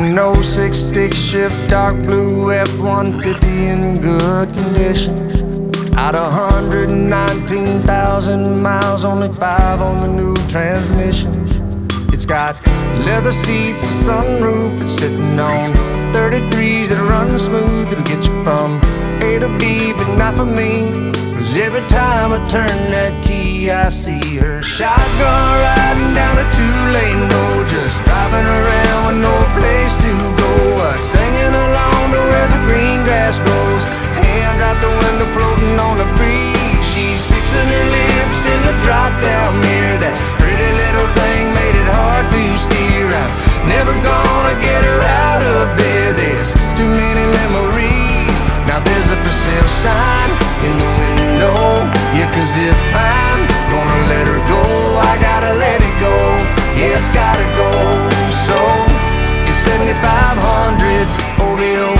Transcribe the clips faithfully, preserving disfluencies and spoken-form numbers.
an oh six stick shift, dark blue F one fifty in good condition. Out of one hundred nineteen thousand miles, only five on the new transmission. It's got leather seats, a sunroof, it's sitting on thirty-threes that run smooth. It'll get you from A to B, but not for me. Cause every time I turn that key, I see her shotgun riding down a two-lane road, just driving around with no place to go. Uh, singing along to where the green grass grows, hands out the window floating on the breeze. She's fixing her lips in the drop-down mirror. That pretty little thing made it hard to steer. I'm never gonna get her out of there. There's too many memories. Now there's a for sale sign in the window. Yeah, cause if I'm gonna let her go, I gotta let it go. Yeah, it's gotta go. So it's seventy-five hundred O B O.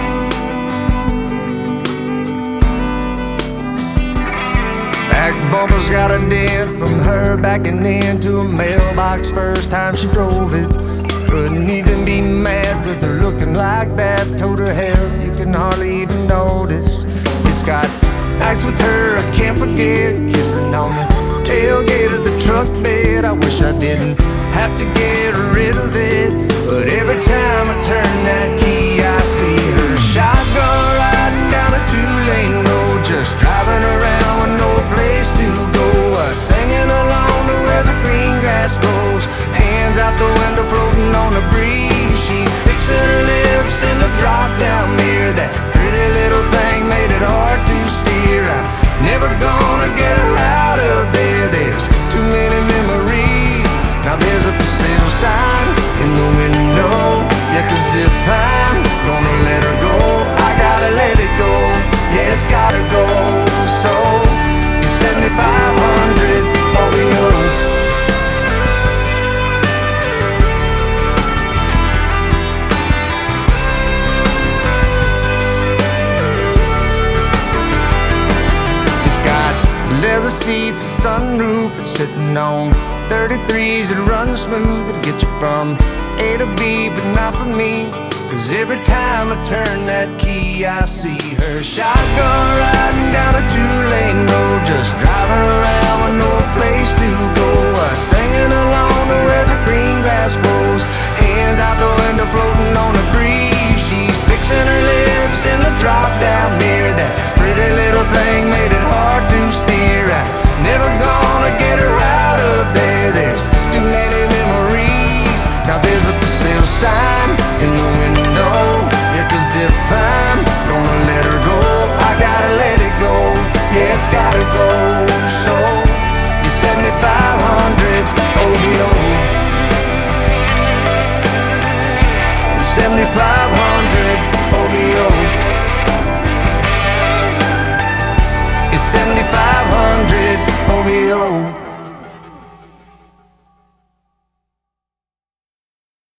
Back bumper's got a dent from her backing into a mailbox first time she drove it. Couldn't even be mad with her looking like that. Told her, hell, you can hardly even notice. It's got nights with her I can't forget, kissing on the tailgate of the truck bed. I wish I didn't have to get rid of it, but every time I turn that key, I see her shotgun riding down a two-lane road, just driving around with no place to go. Uh, singing along to where the green grass grows, hands out the window floating on the breeze. She's fixing her lips in the drop-down mirror. That pretty little thing made it hard to steer. I'm never gonna get her out of there. There's too many memories. Now there's a for sale sign in the window. Yeah, cause if I'm gonna let her go, I gotta let it go. Yeah, it's gotta go. So it's seventy-five hundred O B O. Leather seats, a sunroof, it's sitting on thirty-threes that run smooth. It'll get you from A to B, but not for me. Cause every time I turn that key, I see her shotgun riding down a two-lane road, just driving around with no place to go. Uh, singing along to where the green grass grows, hands out the window floating on the breeze. She's fixing her lips in the drop-down mirror. That pretty little thing made it hard to steer. I'm never gonna get her out of there. There's too many memories. Now there's a for sale sign in the window. Yeah, cause if I'm gonna let her go, I gotta let it go. Yeah, it's gotta go.